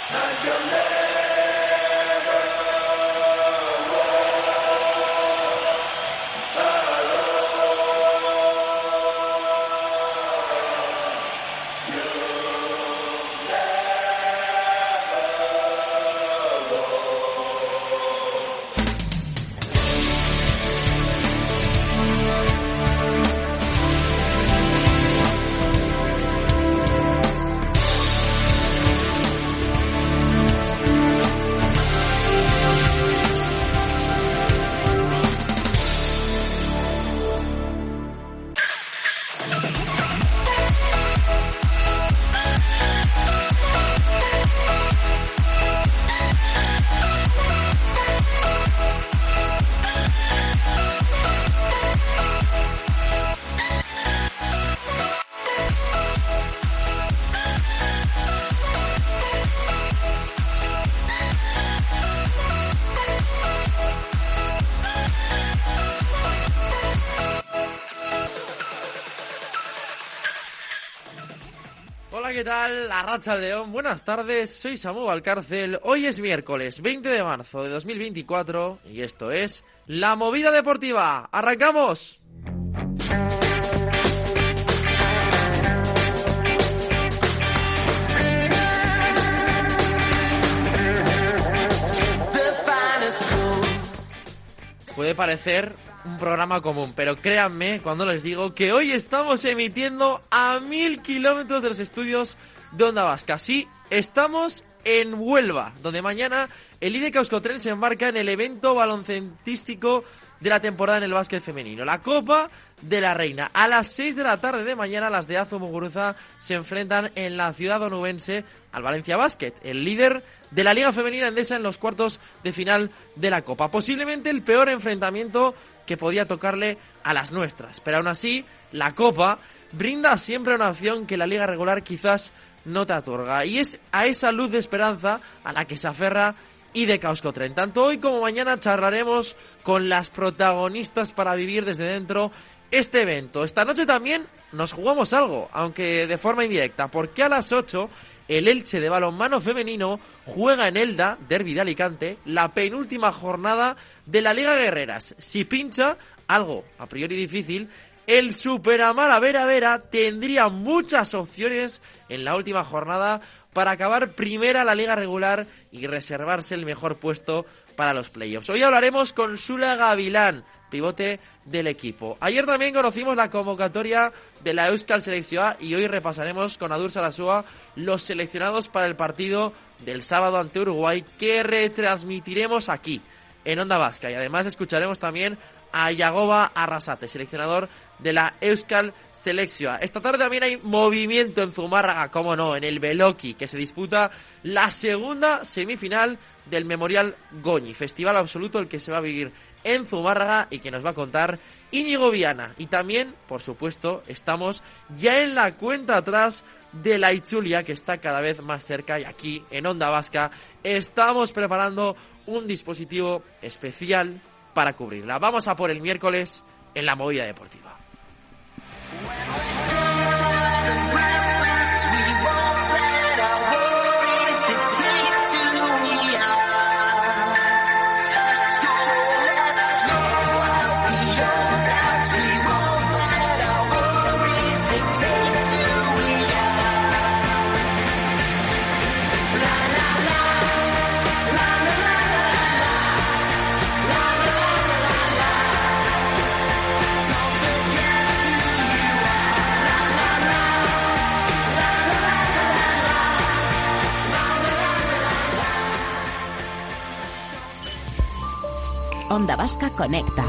Hola, ¿qué tal? Arratsaldeon, buenas tardes, soy Samu Valcárcel. Hoy es miércoles 20 de marzo de 2024 y esto es La Movida Deportiva. ¡Arrancamos! Puede parecer un programa común, pero créanme cuando les digo que hoy estamos emitiendo a 1000 kilómetros de los estudios de Onda Vasca. Sí, estamos en Huelva, donde mañana el IDK Euskotren se embarca en el evento baloncenístico de la temporada en el básquet femenino, la Copa de la Reina. A las 6 de la tarde de mañana las de Azo Muguruza se enfrentan en la ciudad onubense al Valencia Basket, el líder de la Liga Femenina Endesa, en los cuartos de final de la Copa. Posiblemente el peor enfrentamiento que podía tocarle a las nuestras, pero aún así la Copa brinda siempre una opción que la Liga regular quizás no te otorga, y es a esa luz de esperanza a la que se aferra IDK Euskotren. Tanto hoy como mañana charlaremos con las protagonistas para vivir desde dentro este evento. Esta noche también nos jugamos algo, aunque de forma indirecta, porque a las 8 el Elche de balonmano femenino juega en Elda, derbi de Alicante, la penúltima jornada de la Liga Guerreras. Si pincha, algo a priori difícil, el Superamara Vera Vera tendría muchas opciones en la última jornada para acabar primera la liga regular y reservarse el mejor puesto para los playoffs. Hoy hablaremos con Sula Gavilán, pivote del equipo. Ayer también conocimos la convocatoria de la Euskal Selección y hoy repasaremos con Adur Sarasua los seleccionados para el partido del sábado ante Uruguay, que retransmitiremos aquí en Onda Vasca, y además escucharemos también a Yagoba Arrasate, seleccionador de la Euskal Selección. Esta tarde también hay movimiento en Zumárraga, como no, en el Beloki, que se disputa la segunda semifinal del Memorial Goñi, festival absoluto el que se va a vivir en Zumárraga y que nos va a contar Íñigo Viana. Y también, por supuesto, estamos ya en la cuenta atrás de la Itzulia, que está cada vez más cerca, y aquí en Onda Vasca estamos preparando un dispositivo especial para cubrirla. Vamos a por el miércoles en la Movida Deportiva. Onda Vasca Conecta.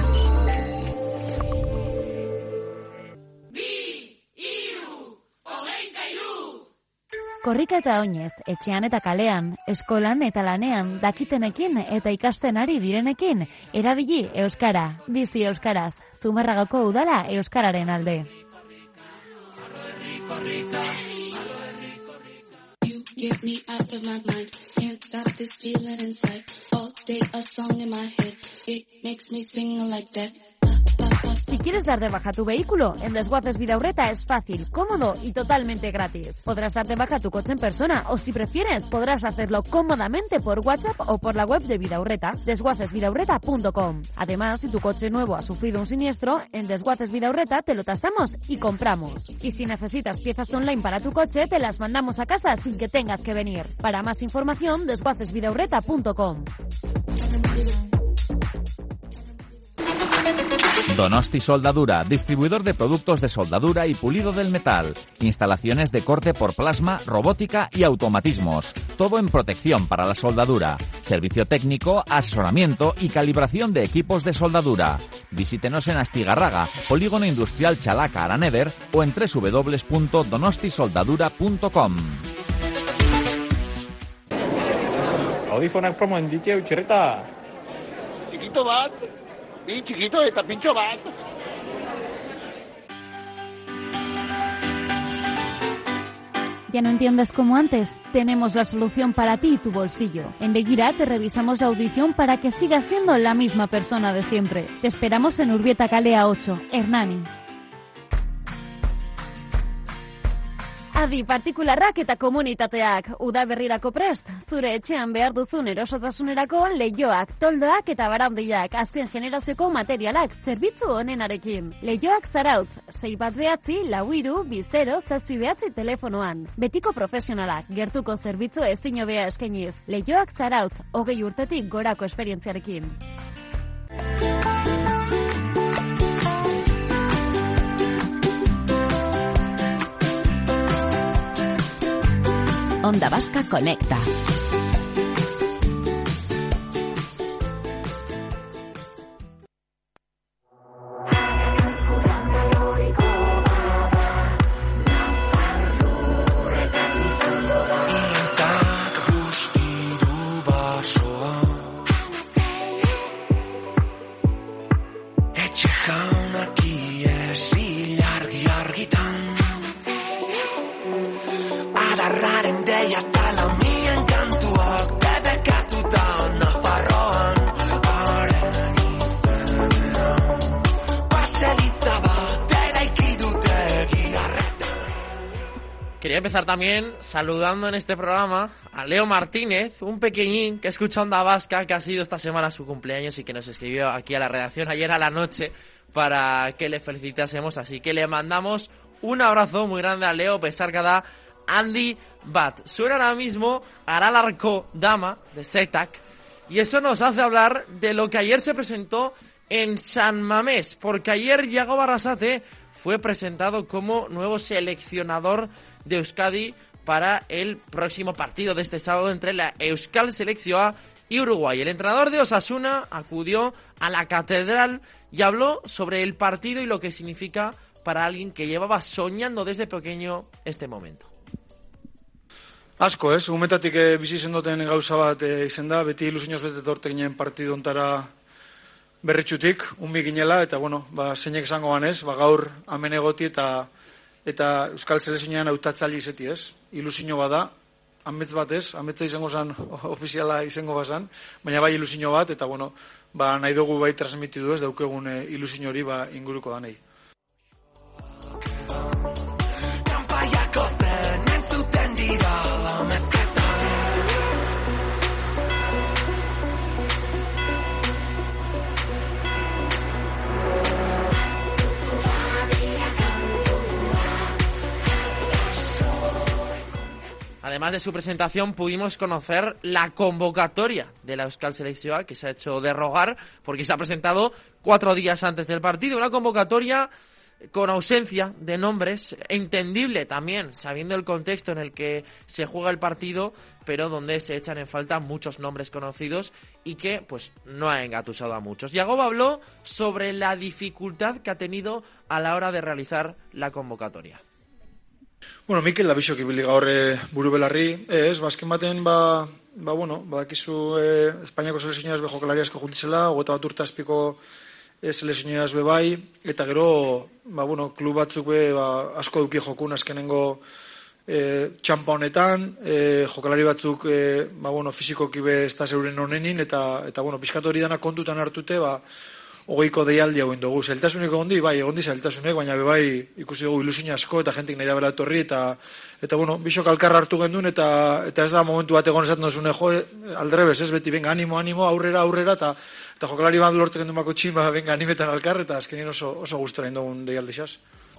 Korrika eta oinez, etxean eta kalean, eskolan eta lanean, dakitenekin eta ikasten ari direnekin, erabili euskara, bizi euskaraz, Zumarragako udala euskararen alde. Get me out of my mind, can't stop this feeling inside. All day a song in my head, it makes me sing like that. Si quieres dar de baja tu vehículo, en Desguaces Vidaurreta es fácil, cómodo y totalmente gratis. Podrás dar de baja tu coche en persona o, si prefieres, podrás hacerlo cómodamente por WhatsApp o por la web de Vidaurreta, desguacesvidaurreta.com. Además, si tu coche nuevo ha sufrido un siniestro, en Desguaces Vidaurreta te lo tasamos y compramos. Y si necesitas piezas online para tu coche, te las mandamos a casa sin que tengas que venir. Para más información, desguacesvidaurreta.com. Donosti Soldadura, distribuidor de productos de soldadura y pulido del metal. Instalaciones de corte por plasma, robótica y automatismos. Todo en protección para la soldadura. Servicio técnico, asesoramiento y calibración de equipos de soldadura. Visítenos en Astigarraga, Polígono Industrial Chalaca Araneder o en www.donostisoldadura.com. Audifonak promoen ditu txerreta. Txikito bat, bi txikito eta pintxo bat. ¿Ya no entiendes como antes? Tenemos la solución para ti y tu bolsillo. En Begira te revisamos la audición para que sigas siendo la misma persona de siempre. Te esperamos en Urbieta Kalea 8, Hernani. Adi partikularrak eta komunitateak, udaberrirako prest, zure etxean behar duzun erosotasunerako leihoak, toldoak eta barandiak, azken generazioko materialak, zerbitzu honenarekin. Leihoak Zarautz, 619-4-20-7 telefonoan. Betiko profesionalak, gertuko zerbitzu ezin hobea eskainiz. Leihoak Zarautz, 20 urtetik gorako esperientziarekin. Onda Vasca Conecta. Quería empezar también saludando en este programa a Leo Martínez, un pequeñín que escucha Onda Vasca, que ha sido esta semana su cumpleaños y que nos escribió aquí a la redacción ayer a la noche para que le felicitásemos. Así que le mandamos un abrazo muy grande a Leo, pesar que da Andy Bat. Suena ahora mismo Aralarko Dama de Zetac y eso nos hace hablar de lo que ayer se presentó en San Mamés, porque ayer Iago Barrasate fue presentado como nuevo seleccionador de Euskadi para el próximo partido de este sábado entre la Euskal Selección y Uruguay. El entrenador de Osasuna acudió a la catedral y habló sobre el partido y lo que significa para alguien que llevaba soñando desde pequeño este momento. Asko, umetatik bizi zendoten gauza bat izen da, beti ilusioz bete torte ginen partidu ontara berritxutik, unbi ginela, eta bueno, zeinek esango ganez, gaur hemen egoti eta Euskal Selezionean hautatzaile izeti ez. Ilusio bada, amets bat ez, ametza izango zan, ofiziala izango bazan, baina bai ilusio bat, eta bueno, nahi dugu bai transmitidu ez, daukegun ilusio hori inguruko danei. Además de su presentación, pudimos conocer la convocatoria de la Euskal Selección, que se ha hecho de rogar porque se ha presentado 4 días antes del partido. Una convocatoria con ausencia de nombres, entendible también, sabiendo el contexto en el que se juega el partido, pero donde se echan en falta muchos nombres conocidos y que pues no ha engatusado a muchos. Yagoba habló sobre la dificultad que ha tenido a la hora de realizar la convocatoria. Bueno, Mikel da bisok ibili gaur buru belarri, azken baten, bakizu Espainiako selezioaz jokalari asko juntizela, 21 urte azpiko selezioaz bai, eta gero, klub batzuk asko duki jokun azkenengo txampa honetan, jokalari batzuk, fizikoki ez da zeuren honenin, eta pixkat hori dana kontutan hartute, hogeiko deialdi hau indogu. Zailtasunik egondi, bai, egondi zailtasunek, baina bai ikusi dugu ilusio asko eta jentik nahi da bera etorri, eta bueno, bisok alkarra hartu gendun, eta ez da momentu bat egon esaten duzune, aldrebes, ez beti, venga, animo, aurrera, eta jokalari bat lortzen gendun bako txin, venga, animetan alkar, eta azkenin oso gustora indogun deialdi xaz.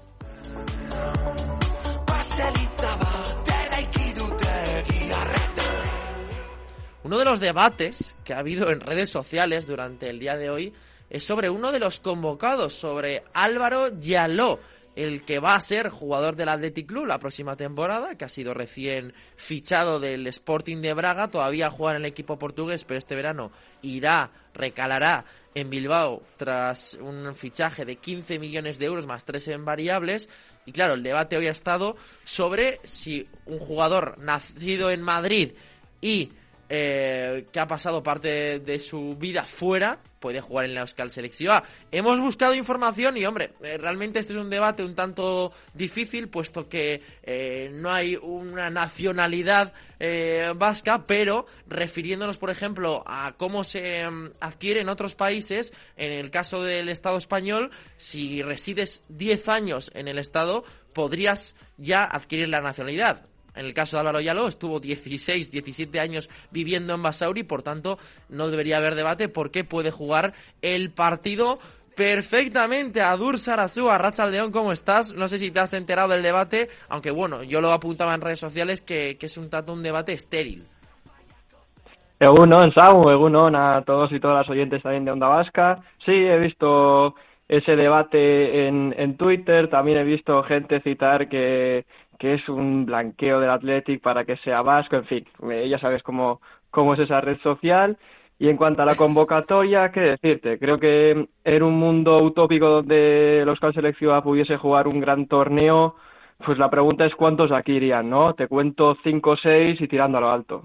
Uno de los debates que ha habido en redes sociales durante el día de hoy es sobre uno de los convocados, sobre Álvaro Yaló, el que va a ser jugador del Athletic Club la próxima temporada, que ha sido recién fichado del Sporting de Braga, todavía juega en el equipo portugués, pero este verano recalará en Bilbao tras un fichaje de 15 millones de euros más 3 en variables. Y claro, el debate hoy ha estado sobre si un jugador nacido en Madrid y que ha pasado parte de su vida fuera puede jugar en la Euskal Selección A. Hemos buscado información y, hombre, realmente este es un debate un tanto difícil, puesto que no hay una nacionalidad vasca, pero refiriéndonos, por ejemplo, a cómo se adquiere en otros países, en el caso del Estado español, si resides 10 años en el Estado, podrías ya adquirir la nacionalidad. En el caso de Álvaro Yaló estuvo 16, 17 años viviendo en Basauri, por tanto no debería haber debate porque puede jugar el partido perfectamente. Adur Sarasúa, Arratsaldeon, ¿cómo estás? No sé si te has enterado del debate, aunque bueno, yo lo apuntaba en redes sociales que es un debate estéril. Egunon, Samu, egunon a todos y todas las oyentes también de Onda Vasca. Sí, he visto ese debate en Twitter, también he visto gente citar que es un blanqueo del Athletic para que sea vasco, en fin, ya sabes cómo es esa red social. Y en cuanto a la convocatoria, ¿qué decirte? Creo que en un mundo utópico donde los Euskal Selección A pudiese jugar un gran torneo, pues la pregunta es cuántos aquí irían, ¿no? Te cuento 5 o 6 y tirando a lo alto.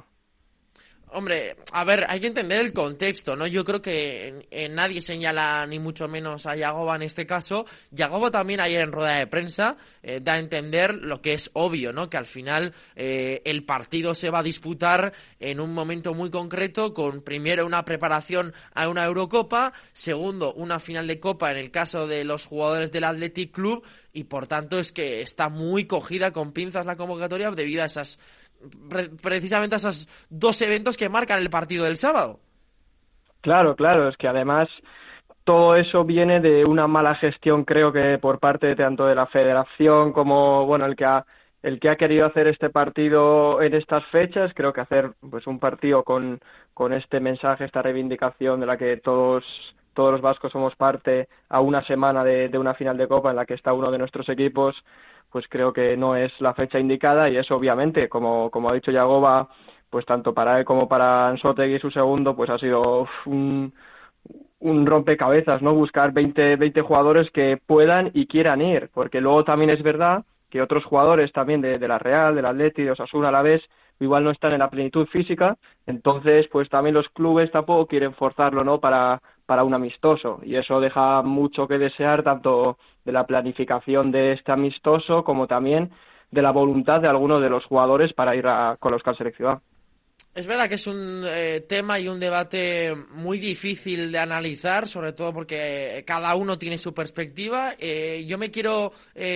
Hombre, a ver, hay que entender el contexto, ¿no? Yo creo que nadie señala ni mucho menos a Yagoba en este caso. Yagoba también ayer en rueda de prensa da a entender lo que es obvio, ¿no? Que al final el partido se va a disputar en un momento muy concreto, con primero una preparación a una Eurocopa, segundo una final de Copa en el caso de los jugadores del Athletic Club, y por tanto es que está muy cogida con pinzas la convocatoria debido a precisamente a esos dos eventos que marcan el partido del sábado. Claro, es que además todo eso viene de una mala gestión, creo que por parte tanto de la federación como bueno el que ha querido hacer este partido en estas fechas. Creo que hacer pues un partido con este mensaje, esta reivindicación de la que todos los vascos somos parte, a una semana de una final de Copa en la que está uno de nuestros equipos, pues creo que no es la fecha indicada. Y eso obviamente, como ha dicho Yagoba, pues tanto para él como para Anzoátegui, su segundo, pues ha sido un rompecabezas, ¿no? Buscar 20 jugadores que puedan y quieran ir, porque luego también es verdad que otros jugadores también de la Real, del Atleti, de Osasuna a la vez, igual no están en la plenitud física, entonces pues también los clubes tampoco quieren forzarlo, ¿no? Para un amistoso, y eso deja mucho que desear, tanto de la planificación de este amistoso como también de la voluntad de algunos de los jugadores para ir con los Euskal Selección A. Es verdad que es un tema y un debate muy difícil de analizar, sobre todo porque cada uno tiene su perspectiva. Yo me quiero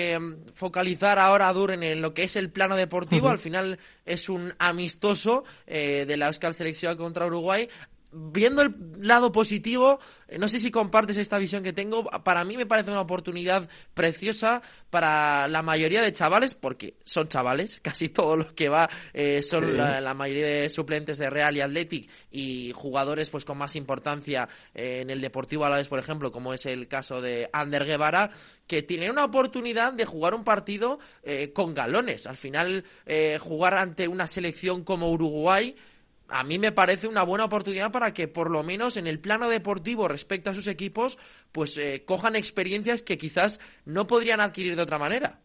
focalizar ahora, Adur, en lo que es el plano deportivo. Al final es un amistoso de la Euskal Selección contra Uruguay. Viendo el lado positivo, no sé si compartes esta visión que tengo, para mí me parece una oportunidad preciosa para la mayoría de chavales, porque son chavales, casi todos los que va son sí. la mayoría de suplentes de Real y Athletic, y jugadores pues con más importancia en el Deportivo Alavés, por ejemplo, como es el caso de Ander Guevara, que tienen una oportunidad de jugar un partido con galones. Al final, jugar ante una selección como Uruguay, a mí me parece una buena oportunidad para que por lo menos en el plano deportivo respecto a sus equipos pues cojan experiencias que quizás no podrían adquirir de otra manera.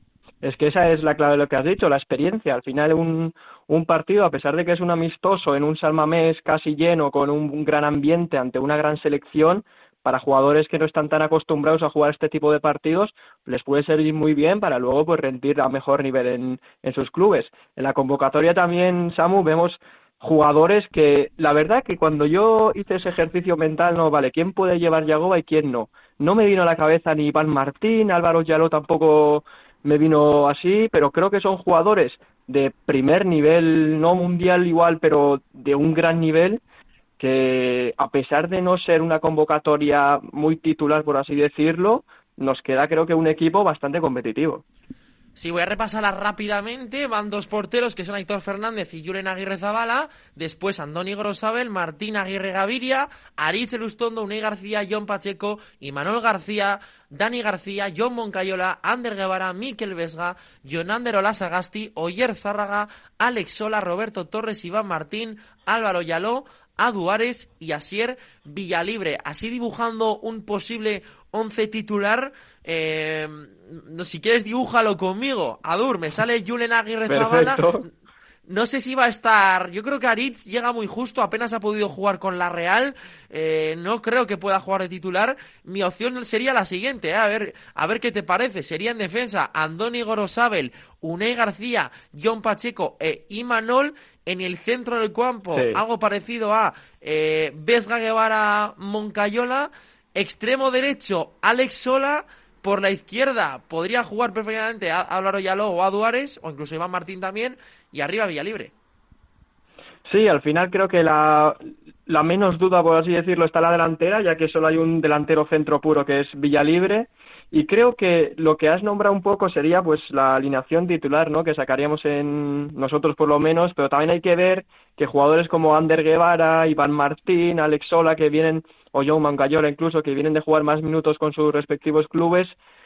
Es que esa es la clave de lo que has dicho, la experiencia. Al final un partido, a pesar de que es un amistoso en un San Mamés casi lleno, con un gran ambiente ante una gran selección, para jugadores que no están tan acostumbrados a jugar este tipo de partidos, les puede servir muy bien para luego pues rendir a mejor nivel en sus clubes. En la convocatoria también, Samu, vemos jugadores que, la verdad que cuando yo hice ese ejercicio mental, no, vale, ¿quién puede llevar Yagoba y quién no? No me vino a la cabeza ni Iván Martín, Álvaro Yaló tampoco me vino así, pero creo que son jugadores de primer nivel, no mundial igual, pero de un gran nivel, que a pesar de no ser una convocatoria muy titular, por así decirlo, nos queda creo que un equipo bastante competitivo. Sí, voy a repasarlas rápidamente. Van dos porteros que son Aitor Fernández y Julen Aguirrezabala. Después Andoni Gorosabel, Martín Aguirre Gaviria, Aritz Elustondo, Unai García, Jon Pacheco, Imanol García, Dani García, Jon Moncayola, Ander Guevara, Mikel Vesga, Jonander Olasagasti, Oyer Zárraga, Alex Sola, Roberto Torres, Iván Martín, Álvaro Yaló, Adu Ares y Asier Villalibre. Así dibujando un posible 11 titular. Si quieres dibújalo conmigo. Adur, me sale Julen Aguirrezabala. No sé si va a estar. Yo creo que Aritz llega muy justo, apenas ha podido jugar con la Real. No creo que pueda jugar de titular. Mi opción sería la siguiente, a ver qué te parece. Sería en defensa Andoni Gorosabel, Unai García, Jon Pacheco e Imanol. En el centro del campo, sí, algo parecido a Vesga, Guevara, Moncayola. Extremo derecho, Alex Sola. Por la izquierda podría jugar perfectamente Álvaro Yaló o Adu Ares, o incluso Iván Martín también, y arriba Villalibre. Sí, al final creo que la menos duda, por así decirlo, está en la delantera, ya que solo hay un delantero centro puro que es Villalibre, y creo que lo que has nombrado un poco sería pues la alineación titular, ¿no?, que sacaríamos en nosotros por lo menos, pero también hay que ver que jugadores como Ander Guevara, Iván Martín, Alex Sola, que vienen, o Jon Moncayola incluso, que vienen de jugar más minutos con sus respectivos clubes,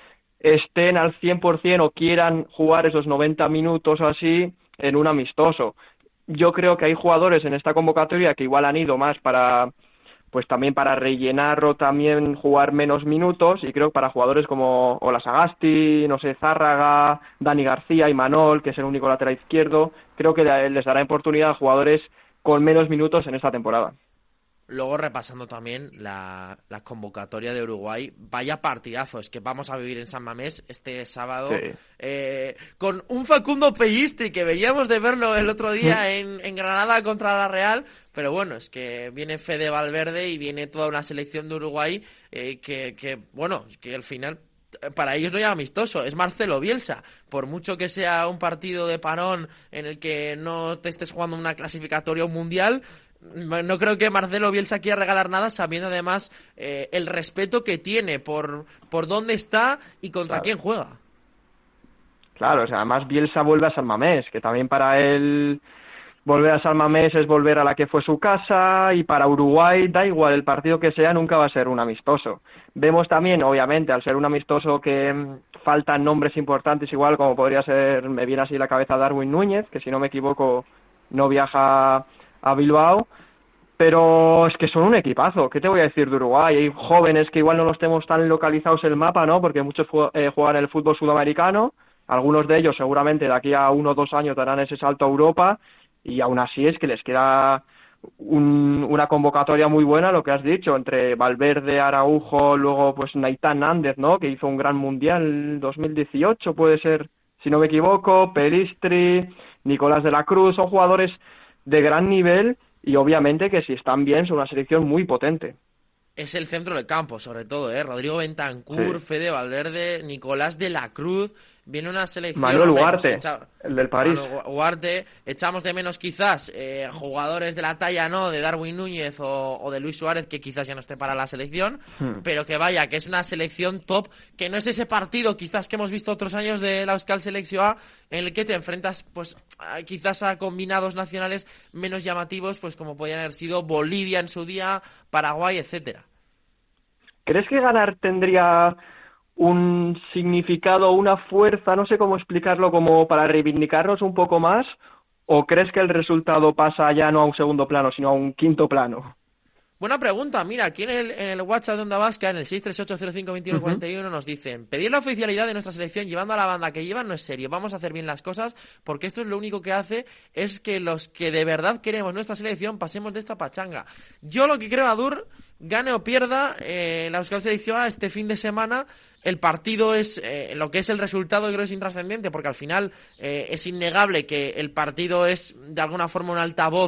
estén al 100% o quieran jugar esos 90 minutos o así en un amistoso. Yo creo que hay jugadores en esta convocatoria que igual han ido más para, pues también para rellenar o también jugar menos minutos, y creo que para jugadores como Olasagasti, no sé, Zárraga, Dani García, Imanol, que es el único lateral izquierdo, creo que les dará oportunidad a jugadores con menos minutos en esta temporada. Luego repasando también la convocatoria de Uruguay, vaya partidazo, es que vamos a vivir en San Mamés este sábado, sí, con un Facundo Pellistri que veíamos de verlo el otro día en Granada contra la Real, pero bueno, es que viene Fede Valverde y viene toda una selección de Uruguay que al final para ellos no hay amistoso, es Marcelo Bielsa. Por mucho que sea un partido de parón en el que no te estés jugando una clasificatoria o un mundial, no creo que Marcelo Bielsa quiera regalar nada, sabiendo además el respeto que tiene por dónde está y contra quién juega. Claro, o sea, además Bielsa vuelve a San Mamés, que también para él volver a San Mamés es volver a la que fue su casa, y para Uruguay da igual el partido que sea, nunca va a ser un amistoso. Vemos también, obviamente, al ser un amistoso que faltan nombres importantes, igual como podría ser, me viene así a la cabeza, Darwin Núñez, que si no me equivoco no viaja a Bilbao, pero es que son un equipazo. ¿Qué te voy a decir de Uruguay? Hay jóvenes que igual no los tenemos tan localizados en el mapa, ¿no?, porque muchos juegan el fútbol sudamericano, algunos de ellos seguramente de aquí a 1 o 2 años darán ese salto a Europa, y aún así es que les queda una convocatoria muy buena, lo que has dicho, entre Valverde, Araujo, luego pues Naitán Nández, ¿no?, que hizo un gran mundial 2018, puede ser, si no me equivoco, Pellistri, Nicolás de la Cruz, son jugadores de gran nivel, y obviamente que si están bien son una selección muy potente. Es el centro del campo, sobre todo, Rodrigo Bentancur, sí, Fede Valverde, Nicolás de la Cruz. Viene una selección... Manuel Ugarte, el del París. Manuel Ugarte. Echamos de menos quizás jugadores de la talla, ¿no?, de Darwin Núñez o de Luis Suárez, que quizás ya no esté para la selección, pero que vaya, que es una selección top, que no es ese partido quizás que hemos visto otros años de la Euskal Selección A, en el que te enfrentas pues quizás a combinados nacionales menos llamativos, pues como podían haber sido Bolivia en su día, Paraguay, etcétera. ¿Crees que ganar tendría un significado, una fuerza, no sé cómo explicarlo, como para reivindicarnos un poco más, o crees que el resultado pasa ya no a un segundo plano, sino a un quinto plano? Buena pregunta. Mira, aquí en el WhatsApp de Onda Vasca, en el 638052141, nos dicen: pedir la oficialidad de nuestra selección llevando a la banda que llevan no es serio. Vamos a hacer bien las cosas, porque esto es lo único que hace es que los que de verdad queremos nuestra selección pasemos de esta pachanga. Yo lo que creo, Adur, gane o pierda la Euskal Selección este fin de semana, el partido es lo que es el resultado, creo que es intrascendente, porque al final es innegable que el partido es de alguna forma un altavoz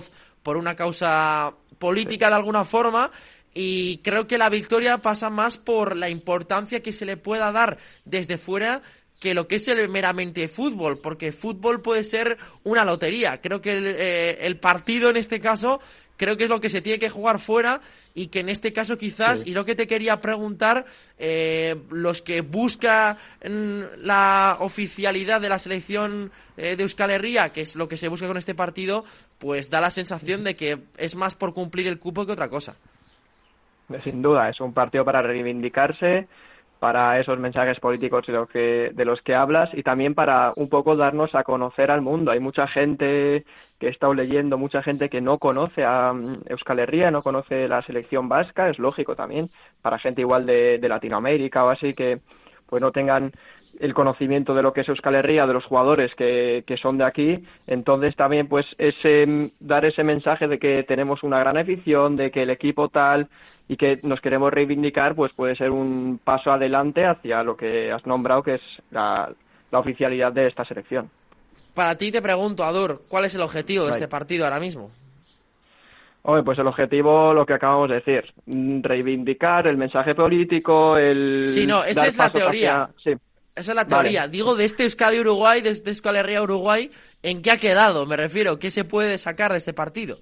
por una causa política de alguna forma. Y creo que la victoria pasa más por la importancia que se le pueda dar desde fuera que lo que es el meramente fútbol, porque fútbol puede ser una lotería. Creo que el partido en este caso, creo que es lo que se tiene que jugar fuera, y que en este caso quizás, y lo que te quería preguntar, los que buscan la oficialidad de la selección de Euskal Herria, que es lo que se busca con este partido, pues da la sensación de que es más por cumplir el cupo que otra cosa. Sin duda, es un partido para reivindicarse, para esos mensajes políticos de los que hablas, y también para un poco darnos a conocer al mundo. Hay mucha gente que he estado leyendo, mucha gente que no conoce a Euskal Herria, no conoce la selección vasca, es lógico también, para gente igual de Latinoamérica o así, que pues no tengan el conocimiento de lo que es Euskal Herria, de los jugadores que son de aquí. Entonces también pues dar ese mensaje de que tenemos una gran afición, de que el equipo tal y que nos queremos reivindicar, pues puede ser un paso adelante hacia lo que has nombrado, que es la oficialidad de esta selección. Para ti te pregunto, Adur, ¿cuál es el objetivo de este partido ahora mismo? Hombre, pues el objetivo, lo que acabamos de decir, reivindicar el mensaje político, Sí, no, esa es la teoría. Sí. Esa es la teoría. Vale. Digo, de este Euskadi Uruguay, de este Euskal Herria Uruguay, ¿en qué ha quedado? Me refiero, ¿qué se puede sacar de este partido?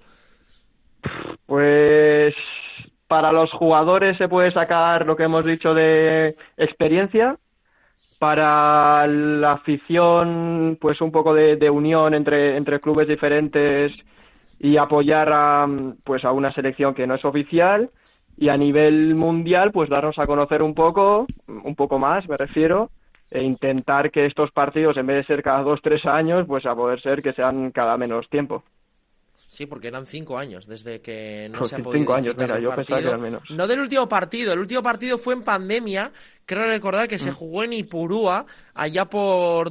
Pues para los jugadores se puede sacar lo que hemos dicho de experiencia. Para la afición, pues un poco de unión entre clubes diferentes y apoyar a una selección que no es oficial. Y a nivel mundial, pues darnos a conocer un poco más, me refiero, e intentar que estos partidos, en vez de ser cada 2-3 años, pues a poder ser que sean cada menos tiempo. Sí, porque eran 5 años desde que no pues se ha podido 5 años, mira, el yo partido. pensaba que eran menos. No del último partido, el último partido fue en pandemia, creo recordar que se jugó en Ipurúa, allá por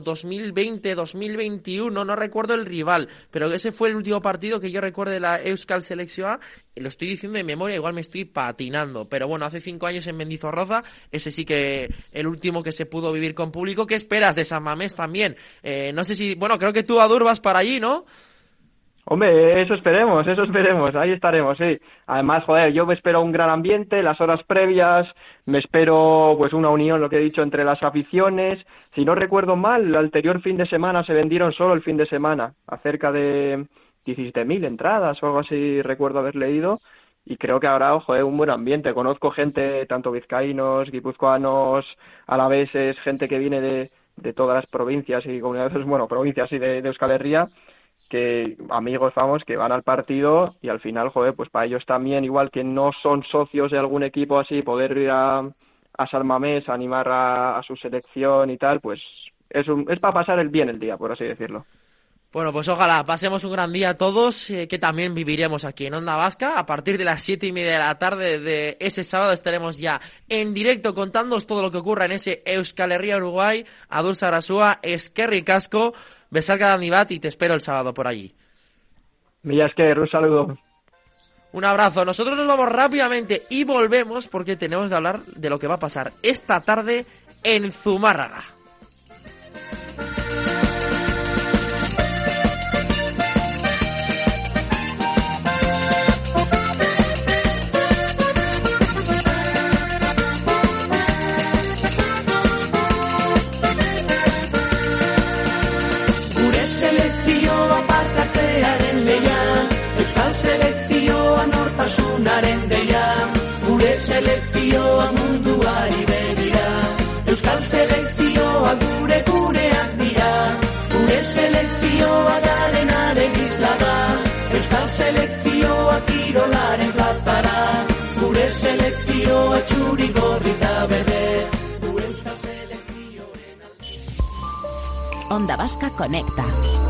2020-2021, no recuerdo el rival, pero ese fue el último partido que yo recuerdo de la Euskal Selección, y lo estoy diciendo de memoria, igual me estoy patinando, pero bueno, hace 5 años en Mendizorroza, ese sí que el último que se pudo vivir con público. ¿Qué esperas de San Mamés también? No sé si, bueno, creo que tú, Adur, vas para allí, ¿no? Hombre, eso esperemos, ahí estaremos, sí. Además, joder, yo me espero un gran ambiente, las horas previas, me espero pues una unión, lo que he dicho, entre las aficiones. Si no recuerdo mal, el anterior fin de semana se vendieron solo el fin de semana, acerca de 17.000 entradas o algo así, recuerdo haber leído, y creo que habrá, joder, un buen ambiente. Conozco gente, tanto vizcaínos, guipuzcoanos, alaveses, gente que viene de todas las provincias y comunidades, bueno, provincias y de Euskal Herria, que amigos, vamos, que van al partido y al final, joder, pues para ellos también, igual que no son socios de algún equipo así, poder ir a San Mamés a animar a su selección y tal, pues es para pasar el día, por así decirlo. Bueno, pues ojalá pasemos un gran día todos, que también viviremos aquí en Onda Vasca. A partir de las 7:30 de la tarde de ese sábado estaremos ya en directo contándoos todo lo que ocurra en ese Euskal Herria Uruguay. Adur Sarasua, eskerrik asko, besarka handi bat, y te espero el sábado por allí. Mila esker, un saludo. Un abrazo. Nosotros nos vamos rápidamente y volvemos porque tenemos que hablar de lo que va a pasar esta tarde en Zumárraga. Euskal selekzioa nortasunaren deia, gure selekzioa munduari begira. Euskal selekzioa gureak dira, gure selekzioa darenaren isla da. Euskal selekzioa kirolaren plazara, gure selekzioa txuri gorri eta berde. Gure euskal selekzioen alde. Onda Vasca Conecta.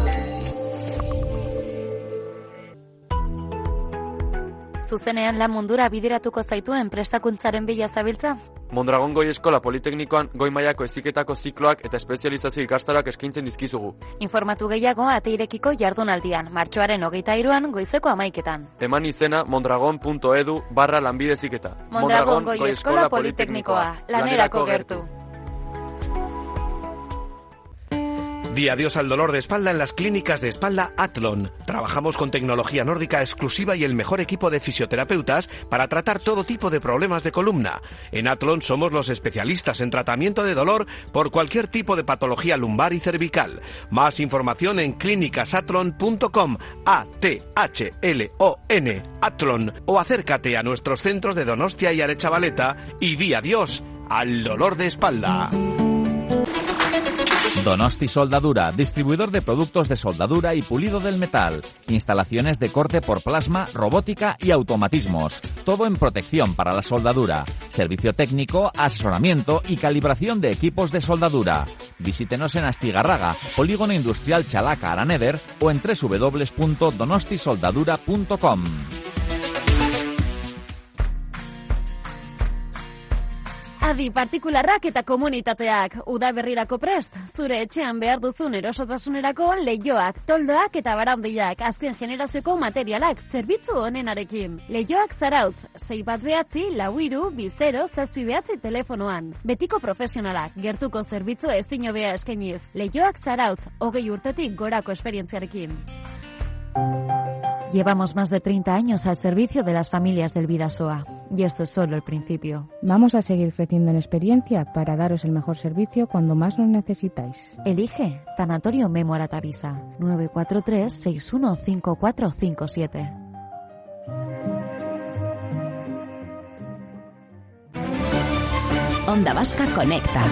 Zuzenean lan mundura bideratuko zaituen prestakuntzaren bila zabiltza? Mondragon Goi Eskola Politeknikoan goi mailako heziketako zikloak eta espezializazio ikastaroak eskaintzen dizkizugu. Informatu gehiago ateirekiko jardunaldian, martxoaren 23an goizeko 11:00. Eman izena mondragon.edu/lanbide heziketa. Mondragon Goi Eskola Politeknikoa, lanerako gertu. Di adiós al dolor de espalda en las clínicas de espalda Athlon. Trabajamos con tecnología nórdica exclusiva y el mejor equipo de fisioterapeutas para tratar todo tipo de problemas de columna. En Athlon somos los especialistas en tratamiento de dolor por cualquier tipo de patología lumbar y cervical. Más información en clínicasathlon.com, A-T-H-L-O-N, Athlon, o acércate a nuestros centros de Donostia y Aretxabaleta y di adiós al dolor de espalda. Donosti Soldadura, distribuidor de productos de soldadura y pulido del metal. Instalaciones de corte por plasma, robótica y automatismos. Todo en protección para la soldadura. Servicio técnico, asesoramiento y calibración de equipos de soldadura. Visítenos en Astigarraga, Polígono Industrial Chalaca Araneder o en www.donostisoldadura.com. Adi partikularrak eta komunitateak, udaberrirako prest, zure etxean behar duzun erosotasunerako leihoak, toldoak eta barandiak, azken generazioko materialak, zerbitzu honenarekin. Leihoak Zarautz, 619-4-20-7 telefonoan. Betiko profesionalak, gertuko zerbitzu ezin hobea eskainiz. Leihoak Zarautz, 20 urtetik gorako esperientziarekin. Llevamos más de 30 años al servicio de las familias del Bidasoa. Y esto es solo el principio. Vamos a seguir creciendo en experiencia para daros el mejor servicio cuando más nos necesitáis. Elige Tanatorio Memo Aratavisa, 943-615457. Onda Vasca Conecta.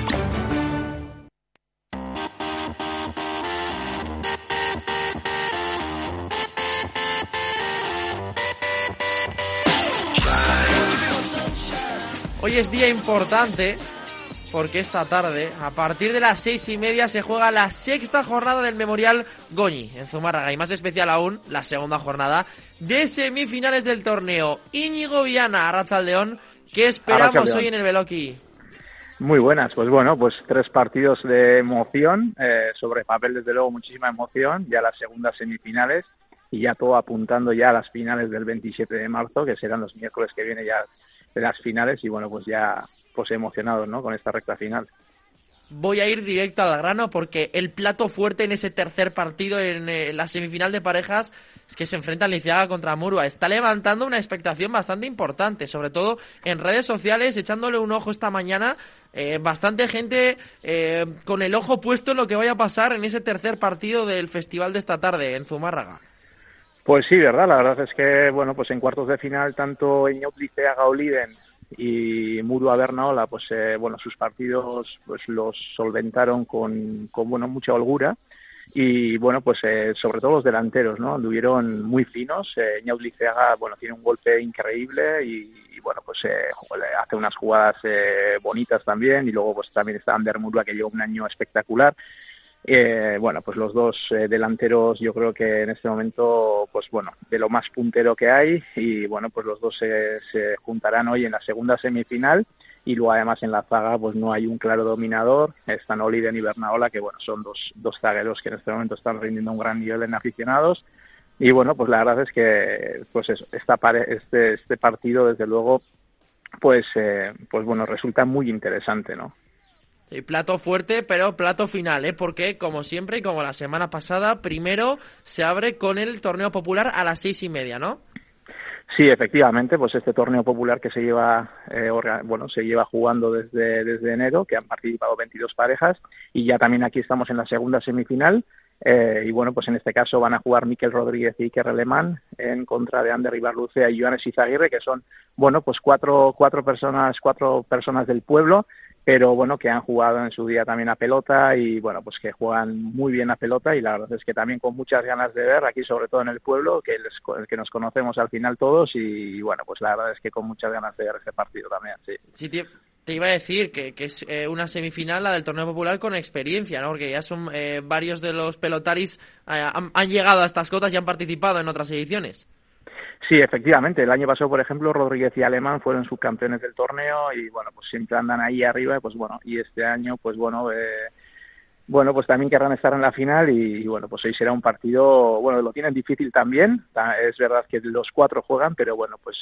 Hoy es día importante porque esta tarde, a partir de las 6:30, se juega la sexta jornada del Memorial Goñi en Zumárraga, y más especial aún, la segunda jornada de semifinales del torneo. Íñigo Viana, Arratsaldeón, ¿qué esperamos hoy en el Beloki? Muy buenas, pues bueno, pues 3 partidos de emoción, sobre papel desde luego muchísima emoción, ya las segundas semifinales y ya todo apuntando ya a las finales del 27 de marzo, que serán los miércoles que viene ya de las finales, y bueno, pues ya pues emocionados, ¿no?, con esta recta final. Voy a ir directo al grano porque el plato fuerte en ese tercer partido, en la semifinal de parejas, es que se enfrenta Liceaga contra Murua. Está levantando una expectación bastante importante, sobre todo en redes sociales, echándole un ojo esta mañana. Bastante gente con el ojo puesto en lo que vaya a pasar en ese tercer partido del festival de esta tarde en Zumárraga. Pues sí, verdad, la verdad es que, bueno, pues en cuartos de final tanto Eñaut Liceaga Oliden y Murua Bernaola, pues bueno, sus partidos pues los solventaron con bueno, mucha holgura, y bueno, pues sobre todo los delanteros, ¿no?, anduvieron muy finos. Eñaut Liceaga, bueno, tiene un golpe increíble y bueno, pues hace unas jugadas bonitas también, y luego pues también está Ander Murua, que lleva un año espectacular. Bueno, pues los dos delanteros, yo creo que en este momento, pues bueno, de lo más puntero que hay, y bueno, pues los dos se juntarán hoy en la segunda semifinal, y luego además en la zaga pues no hay un claro dominador. Están Oliden y Bernaola, que bueno, son dos zagueros que en este momento están rindiendo un gran nivel en aficionados, y bueno, pues la verdad es que pues eso, este partido desde luego pues bueno, resulta muy interesante, ¿no? Sí, plato fuerte, pero plato final, porque como siempre y como la semana pasada, primero se abre con el torneo popular a las 6:30, ¿no? Sí, efectivamente, pues este torneo popular que se lleva se lleva jugando desde enero, que han participado 22 parejas, y ya también aquí estamos en la segunda semifinal. Y bueno, pues en este caso van a jugar Miquel Rodríguez y Iker Alemán en contra de Ander Ibarlucea y Joanes Izaguirre, que son, bueno, pues cuatro personas del pueblo, pero bueno, que han jugado en su día también a pelota, y bueno, pues que juegan muy bien a pelota, y la verdad es que también con muchas ganas de ver aquí, sobre todo en el pueblo, que nos conocemos al final todos, y bueno, pues la verdad es que con muchas ganas de ver este partido también, sí. Sí, te iba a decir que es una semifinal, la del torneo popular, con experiencia, ¿no? Porque ya son varios de los pelotaris han llegado a estas cotas y han participado en otras ediciones. Sí, efectivamente. El año pasado, por ejemplo, Rodríguez y Alemán fueron subcampeones del torneo, y bueno, pues siempre andan ahí arriba, pues bueno, y este año, pues bueno, pues también querrán estar en la final, y bueno, pues hoy será un partido, bueno, lo tienen difícil también. Es verdad que los 4 juegan, pero bueno, pues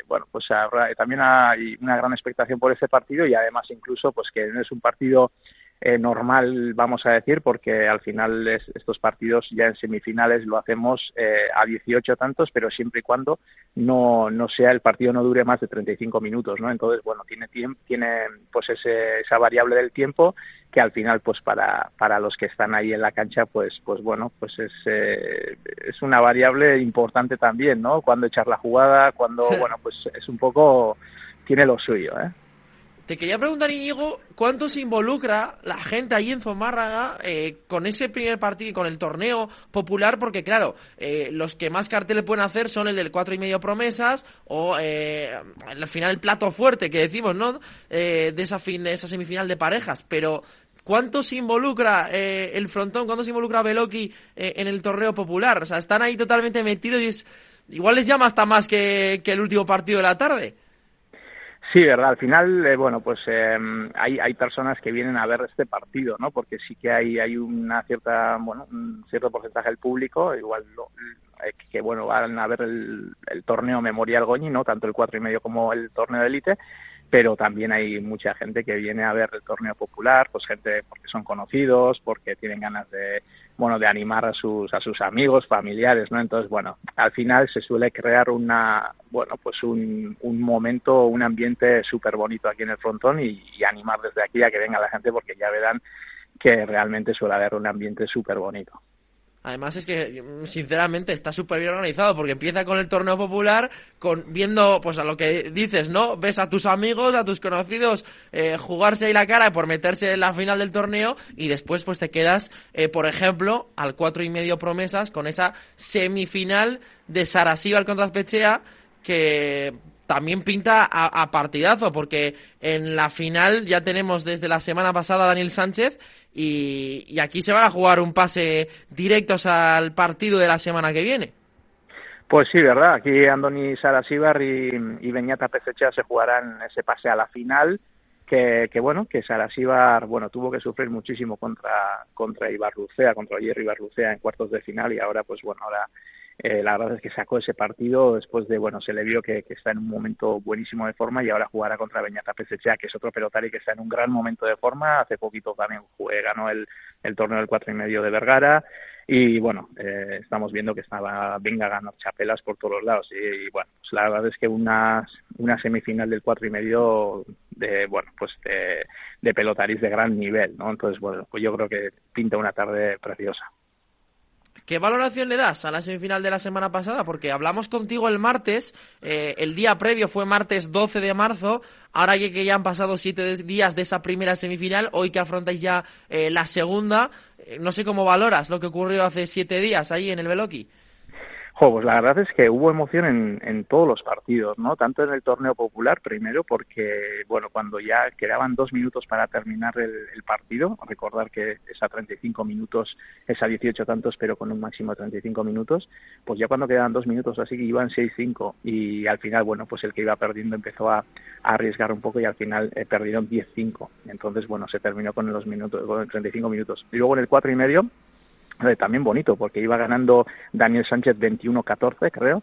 también hay una gran expectación por este partido, y además incluso pues que no es un partido normal, vamos a decir, porque al final estos partidos ya en semifinales lo hacemos a 18 tantos, pero siempre y cuando no sea el partido no dure más de 35 minutos, ¿no? Entonces, bueno, tiene pues esa variable del tiempo que al final, pues para los que están ahí en la cancha, pues bueno, pues es una variable importante también, ¿no? Cuando echar la jugada, cuando, bueno, pues es un poco, tiene lo suyo, ¿eh? Te quería preguntar, Íñigo, ¿cuánto se involucra la gente allí en Zumárraga con ese primer partido y con el torneo popular? Porque, claro, los que más carteles pueden hacer son el del 4,5 promesas o, al final, el plato fuerte que decimos, ¿no? De esa semifinal de parejas. Pero, ¿cuánto se involucra el frontón? ¿Cuánto se involucra Beloki en el torneo popular? O sea, están ahí totalmente metidos y igual les llama hasta más que el último partido de la tarde. Sí, verdad. Al final, bueno, pues hay personas que vienen a ver este partido, ¿no? Porque sí que hay un cierto porcentaje del público, igual que bueno, van a ver el torneo Memorial Goñi, ¿no? Tanto el 4,5 como el torneo de élite, pero también hay mucha gente que viene a ver el torneo popular, pues gente porque son conocidos, porque tienen ganas de animar a sus amigos, familiares, ¿no? Entonces, bueno, al final se suele crear un momento, un ambiente súper bonito aquí en el frontón y animar desde aquí a que venga la gente, porque ya verán que realmente suele haber un ambiente súper bonito. Además es que, sinceramente, está súper bien organizado, porque empieza con el torneo popular, viendo, pues a lo que dices, ¿no? Ves a tus amigos, a tus conocidos jugarse ahí la cara por meterse en la final del torneo, y después pues te quedas, por ejemplo, al 4,5 promesas con esa semifinal de Sarasíbar contra Azpechea, que también pinta a partidazo, porque en la final ya tenemos desde la semana pasada a Daniel Sánchez, y aquí se van a jugar un pase directos al partido de la semana que viene. Pues sí, verdad. Aquí Andoni Sarasíbar y Beñat Azpechea se jugarán ese pase a la final, que Sarasíbar, tuvo que sufrir muchísimo contra Ibarlucea, contra Jerry Ibarlucea en cuartos de final, y ahora la verdad es que sacó ese partido después de, se le vio que está en un momento buenísimo de forma, y ahora jugará contra Beñat Azpechea, que es otro pelotari que está en un gran momento de forma. Hace poquito también ganó el torneo del 4,5 de Vergara, y estamos viendo que venga a ganar chapelas por todos los lados, y pues la verdad es que una semifinal del 4,5 de pelotaris de gran nivel, ¿no? Entonces, pues yo creo que pinta una tarde preciosa. ¿Qué valoración le das a la semifinal de la semana pasada? Porque hablamos contigo el martes, el día previo fue martes 12 de marzo, ahora que ya han pasado 7 días de esa primera semifinal, hoy que afrontáis ya la segunda, no sé cómo valoras lo que ocurrió hace 7 días ahí en el Beloki. Pues la verdad es que hubo emoción en todos los partidos, ¿no? Tanto en el torneo popular, primero porque, cuando ya quedaban 2 minutos para terminar el partido, recordar que es a 35 minutos, es a 18 tantos, pero con un máximo de 35 minutos, pues ya cuando quedaban 2 minutos así que iban 6-5, y al final, pues el que iba perdiendo empezó a arriesgar un poco, y al final perdieron 10-5. Entonces, se terminó con los 35 minutos. Y luego en el 4,5, también bonito, porque iba ganando Daniel Sánchez 21-14, creo,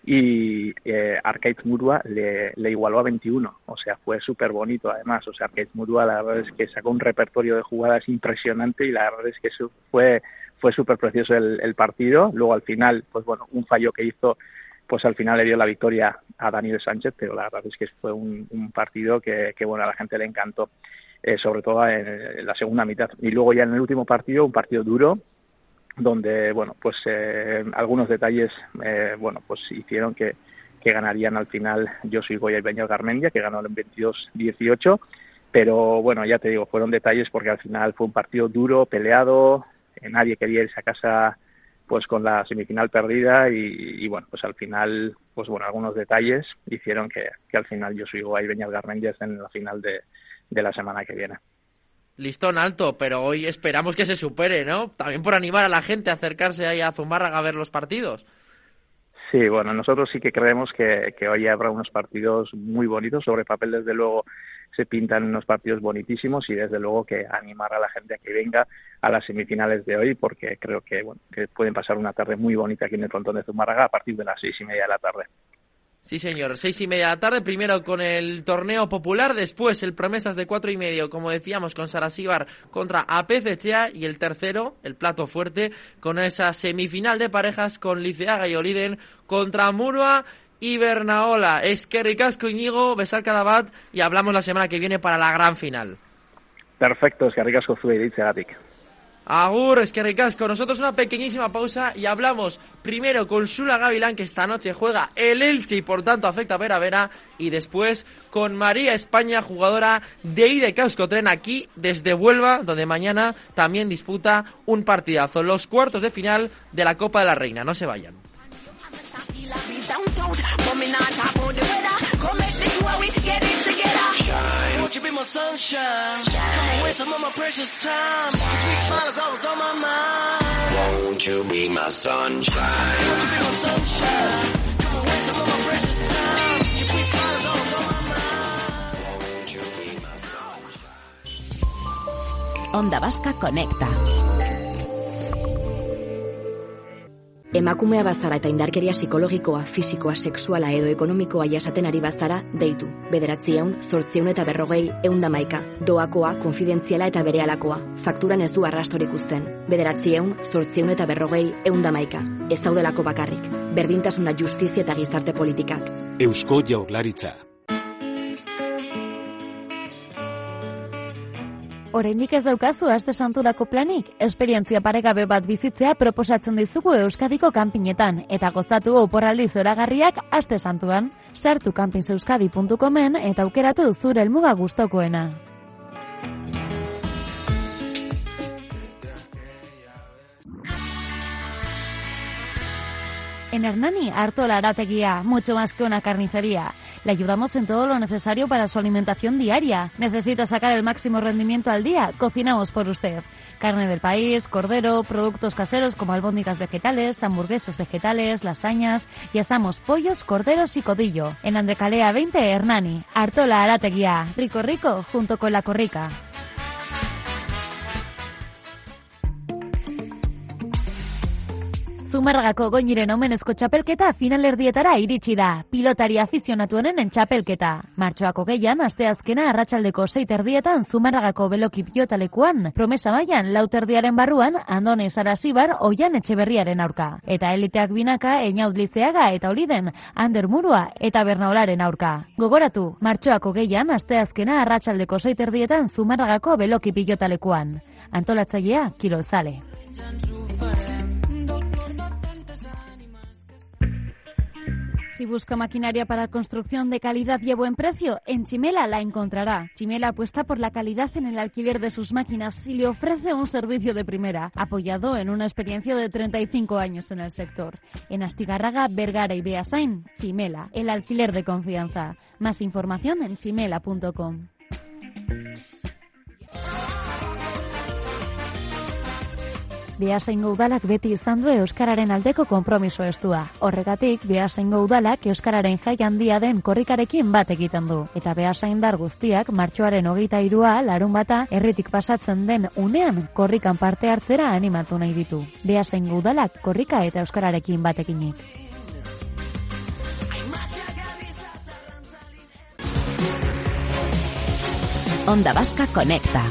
y Arcaiz Murua le igualó a 21, o sea, fue súper bonito además. O sea, Arcaiz Murua, la verdad es que sacó un repertorio de jugadas impresionante, y la verdad es que eso fue súper precioso el partido. Luego al final, un fallo que hizo, pues al final le dio la victoria a Daniel Sánchez, pero la verdad es que fue un partido que a la gente le encantó, sobre todo en la segunda mitad. Y luego ya en el último partido, un partido duro, donde algunos detalles hicieron que ganarían al final Josu Igoia y Beñat Garmendia, que ganó en 22-18, pero ya te digo, fueron detalles porque al final fue un partido duro, peleado, nadie quería irse a casa con la semifinal perdida, y al final algunos detalles hicieron que al final Josu Igoia y Beñat Garmendia estén en la final de la semana que viene. Listón alto, pero hoy esperamos que se supere, ¿no? También por animar a la gente a acercarse ahí a Zumárraga a ver los partidos. Sí, nosotros sí que creemos que hoy habrá unos partidos muy bonitos. Sobre papel, desde luego, se pintan unos partidos bonitísimos, y desde luego que animar a la gente a que venga a las semifinales de hoy, porque creo que pueden pasar una tarde muy bonita aquí en el frontón de Zumárraga a partir de las 6:30 de la tarde. Sí, señor. 6:30 de la tarde, primero con el torneo popular, después el promesas de 4:30, como decíamos, con Sarasíbar contra APC Etxea, y el tercero, el plato fuerte, con esa semifinal de parejas con Liceaga y Oliden contra Murua y Bernaola. Eskerrik asko, Iñigo, besar cada bat, y hablamos la semana que viene para la gran final. Perfecto, eskerrik asko zuei deitzeagatik. Agur, eskerrik asko. Nosotros una pequeñísima pausa y hablamos primero con Xula Gavilán, que esta noche juega el Elche y por tanto afecta a Vera, y después con María España, jugadora de IDK Euskotren, aquí desde Huelva, donde mañana también disputa un partidazo, los cuartos de final de la Copa de la Reina. No se vayan. Won't you be my sunshine? Come away some of my precious time. Your sweet smile is always on my mind. Won't you be my sunshine? Won't you be my sunshine? Come away some of my precious time. Your sweet smile is always on my mind. Won't you be my sunshine? Onda Vasca Conecta. Emakumea bazara eta indarkeria psikologikoa, fisikoa, sexuala edo ekonomikoa jasaten ari bazara, deitu. 900-840 111. Doakoa, konfidentziala eta berealakoa. Fakturan ez du arrastorik uzten. 900-840 111. Ez daudelako bakarrik. Berdintasuna, justizia eta gizarte politikak. Eusko Jaurlaritza. Oraindik ez daukazu aste santurako planik? Esperientzia paregabe bat bizitzea proposatzen dizugu Euskadiko kanpinetan, eta gozatu oporraldi zoragarriak aste santuan. Sartu campingeuskadi.comen eta aukeratu zure helmuga gustokoena. En Hernani, Artola Arateguía, mucho más que una carnicería. Le ayudamos en todo lo necesario para su alimentación diaria. ¿Necesita sacar el máximo rendimiento al día? Cocinamos por usted. Carne del país, cordero, productos caseros como albóndigas vegetales, hamburguesas vegetales, lasañas y asamos pollos, corderos y codillo. En Andrecalea 20, Hernani, Artola Arateguía. Rico rico, junto con la corrica. Zumarragako Goñiren omenezko txapelketa finalerdietara iritsi da. Pilotari afizionatuenen txapelketa. Martxoak 20, asteazkena arratsaldeko 6:30 Zumarragako Beloki pilotalekuan. Promesa mailan 4:30 barruan Andone Sarasíbar Oian Etxeberriaren aurka. Eta eliteak binaka Einaut Liceaga eta Oliden Ander Murua eta Bernaolaren aurka. Gogoratu, martxoak 20, asteazkena arratsaldeko 6:30 Zumarragako Beloki pilotalekuan. Antolatzailea Kirolzale. Si busca maquinaria para construcción de calidad y a buen precio, en Chimela la encontrará. Chimela apuesta por la calidad en el alquiler de sus máquinas y le ofrece un servicio de primera, apoyado en una experiencia de 35 años en el sector. En Astigarraga, Vergara y Beasain, Chimela, el alquiler de confianza. Más información en chimela.com. Beasaingo udalak beti izan du euskararen aldeko konpromiso estua. Horregatik, Beasaingo udalak euskararen jai handia den korrikarekin bat egiten du. Eta beasaindar guztiak martxoaren 23 larunbata herritik pasatzen den unean korrikan parte hartzera animatu nahi ditu. Beasaingo udalak korrika eta euskararekin bat eginik. Onda Vasca Conecta.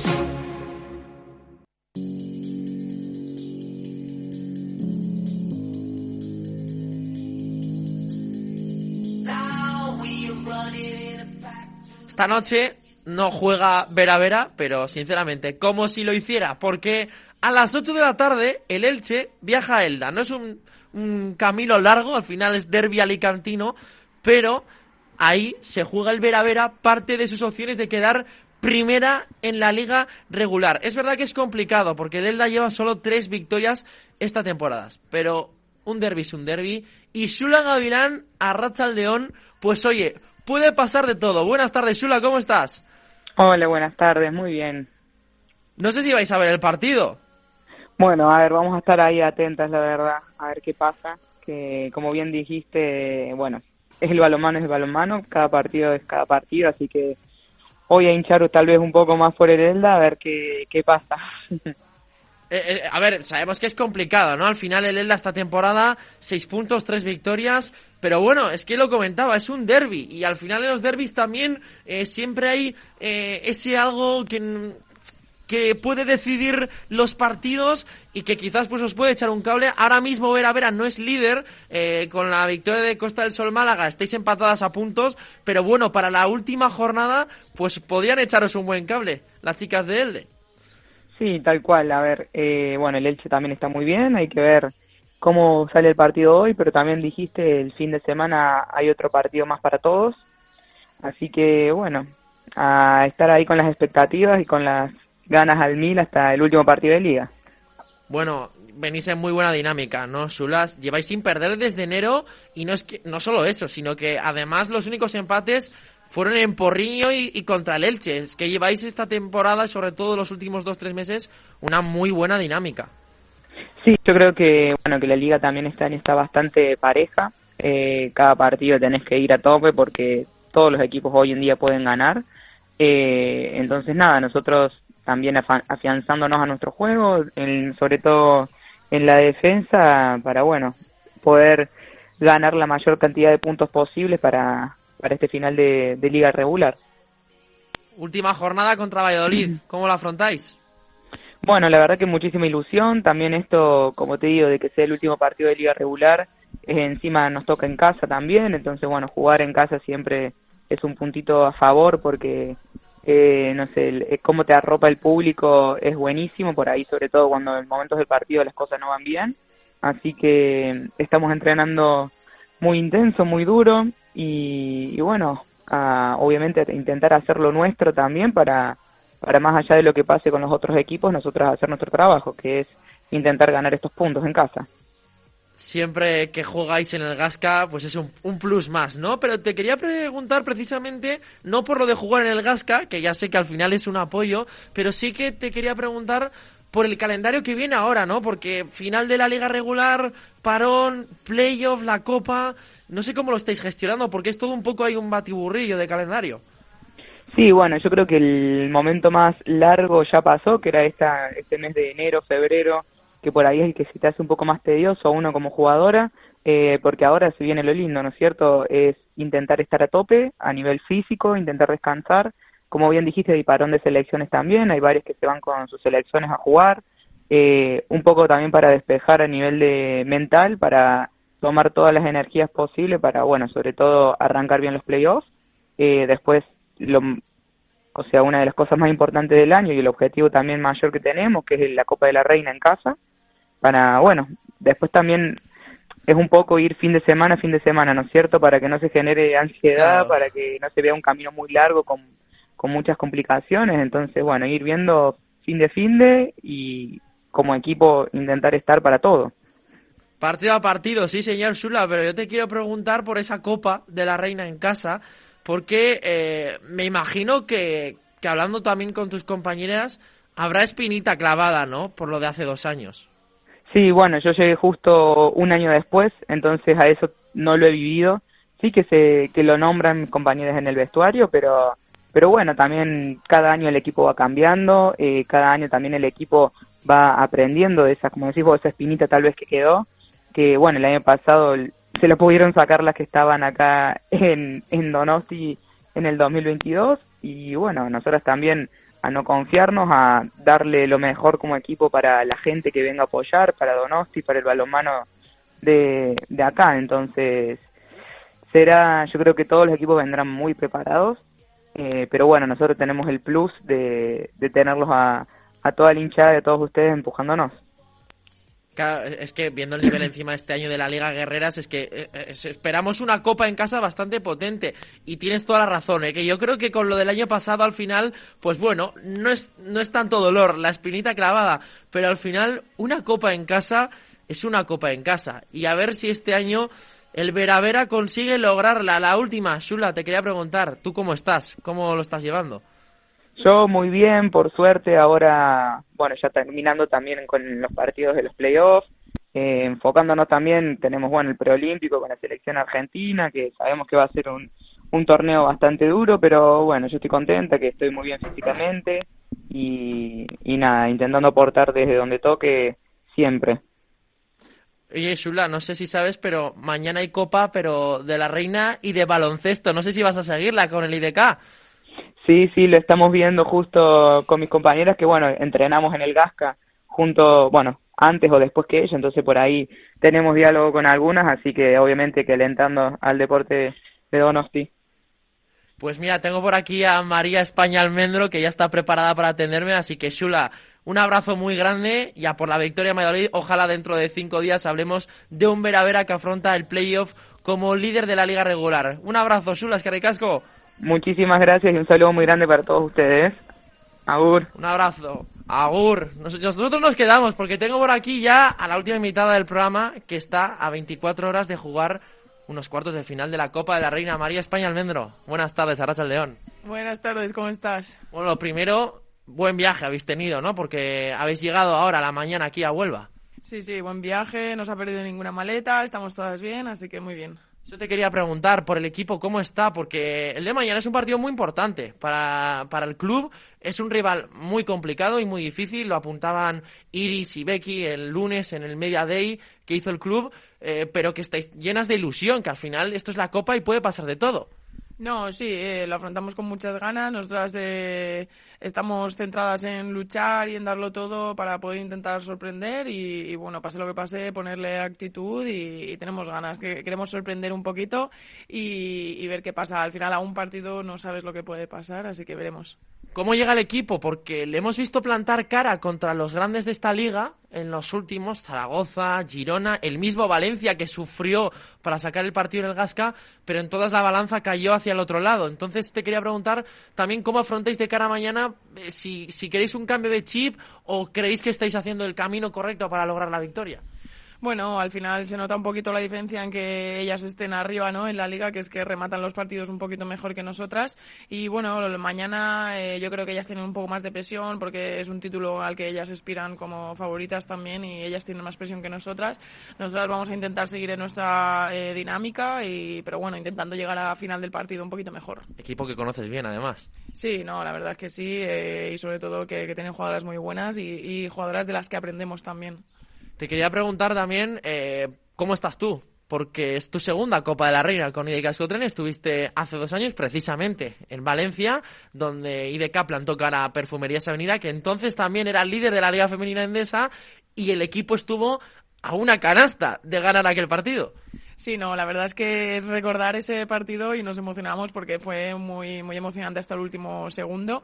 Esta noche no juega Vera, pero sinceramente, como si lo hiciera, porque a las 8 de la tarde el Elche viaja a Elda. No es un camino largo, al final es derbi alicantino, pero ahí se juega el Vera, parte de sus opciones de quedar primera en la liga regular. Es verdad que es complicado, porque el Elda lleva solo 3 victorias esta temporada, pero un derbi es un derbi. Y Xula Gavilán, Arratsaldeon, pues oye, puede pasar de todo. Buenas tardes, Xula, ¿cómo estás? Hola, buenas tardes, muy bien. No sé si vais a ver el partido. Bueno, a ver, vamos a estar ahí atentas, la verdad, a ver qué pasa. Que como bien dijiste, bueno, es el balonmano, cada partido es cada partido, así que voy a hinchar tal vez un poco más por el Elda a ver qué pasa. A ver, sabemos que es complicado, ¿no? Al final el Elda esta temporada, 6 puntos, 3 victorias, pero bueno, es que lo comentaba, es un derbi, y al final en los derbis también siempre hay ese algo que puede decidir los partidos y que quizás pues os puede echar un cable. Ahora mismo Vera no es líder, con la victoria de Costa del Sol Málaga estáis empatadas a puntos, pero bueno, para la última jornada pues podrían echaros un buen cable las chicas de Elde. Sí, tal cual. A ver, bueno, el Elche también está muy bien, hay que ver cómo sale el partido hoy, pero también dijiste el fin de semana hay otro partido más para todos, así que bueno, a estar ahí con las expectativas y con las ganas al 1000 hasta el último partido de Liga. Bueno, venís en muy buena dinámica, ¿no, Sulas? Lleváis sin perder desde enero, y no solo eso, sino que además los únicos empates fueron en Porriño y contra el Elche. Es que lleváis esta temporada, sobre todo los últimos 2-3 meses, una muy buena dinámica. Sí, yo creo que bueno, que la Liga también está bastante pareja. Cada partido tenés que ir a tope porque todos los equipos hoy en día pueden ganar. Entonces nada, nosotros también afianzándonos a nuestro juego, sobre todo en la defensa, para bueno, poder ganar la mayor cantidad de puntos posibles para este final de liga regular. Última jornada contra Valladolid, ¿cómo la afrontáis? Bueno, la verdad que muchísima ilusión, también esto, como te digo, de que sea el último partido de liga regular, encima nos toca en casa también, entonces bueno, jugar en casa siempre es un puntito a favor porque no sé, cómo te arropa el público es buenísimo, por ahí sobre todo cuando en momentos del partido las cosas no van bien, así que estamos entrenando muy intenso, muy duro y bueno, obviamente intentar hacer lo nuestro también para más allá de lo que pase con los otros equipos, nosotros hacer nuestro trabajo, que es intentar ganar estos puntos en casa. Siempre que jugáis en el Gasca, pues es un plus más, ¿no? Pero te quería preguntar precisamente, no por lo de jugar en el Gasca, que ya sé que al final es un apoyo, pero sí que te quería preguntar por el calendario que viene ahora, ¿no? Porque final de la liga regular, parón, playoff, la copa, no sé cómo lo estáis gestionando, porque es todo un poco, hay un batiburrillo de calendario. Sí, bueno, yo creo que el momento más largo ya pasó, que era este mes de enero, febrero, que por ahí es el que se te hace un poco más tedioso a uno como jugadora, porque ahora se viene lo lindo, ¿no es cierto? Es intentar estar a tope a nivel físico, intentar descansar. Como bien dijiste, hay parón de selecciones también, hay varios que se van con sus selecciones a jugar, un poco también para despejar a nivel de mental, para tomar todas las energías posibles para, bueno, sobre todo arrancar bien los playoffs. Después, o sea, una de las cosas más importantes del año y el objetivo también mayor que tenemos, que es la Copa de la Reina en casa, para, bueno, después también es un poco ir fin de semana, ¿no es cierto? Para que no se genere ansiedad, claro, para que no se vea un camino muy largo con muchas complicaciones, entonces, bueno, ir viendo fin de y como equipo intentar estar para todo. Partido a partido, sí, señor Sula, pero yo te quiero preguntar por esa Copa de la Reina en casa, porque me imagino que hablando también con tus compañeras, habrá espinita clavada, ¿no?, por lo de hace 2 años. Sí, bueno, yo llegué justo un año después, entonces a eso no lo he vivido. Sí que lo nombran mis compañeros en el vestuario, pero bueno, también cada año el equipo va cambiando, cada año también el equipo va aprendiendo de esa, como decís vos, esa espinita tal vez que quedó, que bueno, el año pasado se lo pudieron sacar las que estaban acá en Donosti en el 2022, y bueno, nosotros también a no confiarnos, a darle lo mejor como equipo para la gente que venga a apoyar, para Donosti, para el balonmano de acá. Entonces yo creo que todos los equipos vendrán muy preparados, pero bueno, nosotros tenemos el plus de tenerlos a toda la hinchada de todos ustedes empujándonos. Claro, es que viendo el nivel encima este año de la Liga Guerreras, es que esperamos una copa en casa bastante potente, y tienes toda la razón, que yo creo que con lo del año pasado al final, pues bueno, no es tanto dolor, la espinita clavada, pero al final una copa en casa es una copa en casa, y a ver si este año el Vera consigue lograrla. La última, Shula, te quería preguntar, ¿tú cómo estás? ¿Cómo lo estás llevando? Yo muy bien, por suerte, ahora, bueno, ya terminando también con los partidos de los playoffs, enfocándonos también, tenemos, bueno, el preolímpico con la selección argentina, que sabemos que va a ser un torneo bastante duro, pero bueno, yo estoy contenta, que estoy muy bien físicamente, y nada, intentando aportar desde donde toque siempre. Oye, Shula, no sé si sabes, pero mañana hay Copa, pero de la Reina y de baloncesto. No sé si vas a seguirla con el IDK. Sí, lo estamos viendo justo con mis compañeras que, bueno, entrenamos en el Gasca junto, bueno, antes o después que ella, entonces por ahí tenemos diálogo con algunas, así que obviamente que alentando al deporte de Donosti. Pues mira, tengo por aquí a María España Almendro, que ya está preparada para atenderme, así que Shula, un abrazo muy grande y a por la victoria en Valladolid. Ojalá dentro de 5 días hablemos de un Vera que afronta el playoff como líder de la liga regular. Un abrazo, Shula, es que ricasco. Muchísimas gracias y un saludo muy grande para todos ustedes. Agur. Un abrazo. Agur. Nosotros nos quedamos porque tengo por aquí ya a la última invitada del programa que está a 24 horas de jugar unos cuartos de final de la Copa de la Reina. María España Almendro. Buenas tardes, Arratsaldeon. Buenas tardes, ¿cómo estás? Bueno, lo primero, buen viaje habéis tenido, ¿no? Porque habéis llegado ahora a la mañana aquí a Huelva. Sí, buen viaje, no se ha perdido ninguna maleta, estamos todas bien, así que muy bien. Yo te quería preguntar por el equipo, ¿cómo está? Porque el de mañana es un partido muy importante para el club. Es un rival muy complicado y muy difícil. Lo apuntaban Iris y Becky el lunes en el Media Day que hizo el club, pero que estáis llenas de ilusión, que al final esto es la Copa y puede pasar de todo. No, sí, lo afrontamos con muchas ganas. Nosotras estamos centradas en luchar y en darlo todo para poder intentar sorprender y bueno, pase lo que pase, ponerle actitud y tenemos ganas, que queremos sorprender un poquito y ver qué pasa. Al final a un partido no sabes lo que puede pasar, así que veremos. ¿Cómo llega el equipo? Porque le hemos visto plantar cara contra los grandes de esta liga en los últimos, Zaragoza, Girona, el mismo Valencia que sufrió para sacar el partido en el Gasca, pero en todas la balanza cayó hacia el otro lado. Entonces te quería preguntar también cómo afrontáis de cara a mañana, si queréis un cambio de chip o creéis que estáis haciendo el camino correcto para lograr la victoria. Bueno, al final se nota un poquito la diferencia en que ellas estén arriba, ¿no? En la liga, que es que rematan los partidos un poquito mejor que nosotras. Y bueno, mañana yo creo que ellas tienen un poco más de presión porque es un título al que ellas aspiran como favoritas también y ellas tienen más presión que nosotras. Nosotras vamos a intentar seguir en nuestra dinámica, pero bueno, intentando llegar a final del partido un poquito mejor. Equipo que conoces bien, además. Sí, no, la verdad es que sí, y sobre todo que tienen jugadoras muy buenas y jugadoras de las que aprendemos también. Te quería preguntar también, ¿cómo estás tú? Porque es tu segunda Copa de la Reina con IDK Euskotren. Estuviste hace 2 años precisamente en Valencia, donde IDK plantó cara a Perfumerías Avenida, que entonces también era el líder de la Liga Femenina Endesa, y el equipo estuvo a una canasta de ganar aquel partido. Sí, no, la verdad es que es recordar ese partido y nos emocionamos porque fue muy muy emocionante hasta el último segundo.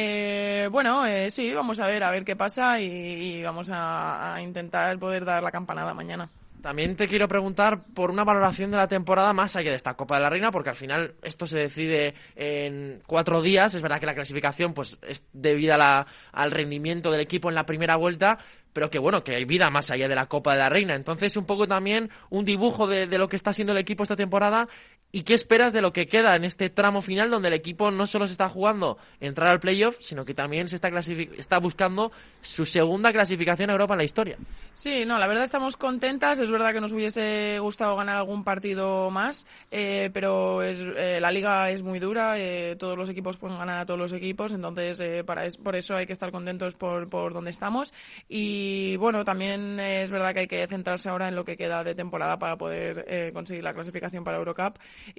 Sí, vamos a ver qué pasa y vamos a intentar poder dar la campanada mañana. También te quiero preguntar por una valoración de la temporada más allá de esta Copa de la Reina, porque al final esto se decide en 4 días. Es verdad que la clasificación pues es debida al rendimiento del equipo en la primera vuelta, pero que bueno, que hay vida más allá de la Copa de la Reina. Entonces, un poco también un dibujo de lo que está siendo el equipo esta temporada y qué esperas de lo que queda en este tramo final donde el equipo no solo se está jugando entrar al playoff, sino que también se está buscando su segunda clasificación a Europa en la historia. Sí, no, la verdad estamos contentas. Es verdad que nos hubiese gustado ganar algún partido más, pero la liga es muy dura, todos los equipos pueden ganar a todos los equipos, entonces por eso hay que estar contentos por donde estamos. Y bueno, también es verdad que hay que centrarse ahora en lo que queda de temporada para poder conseguir la clasificación para Eurocup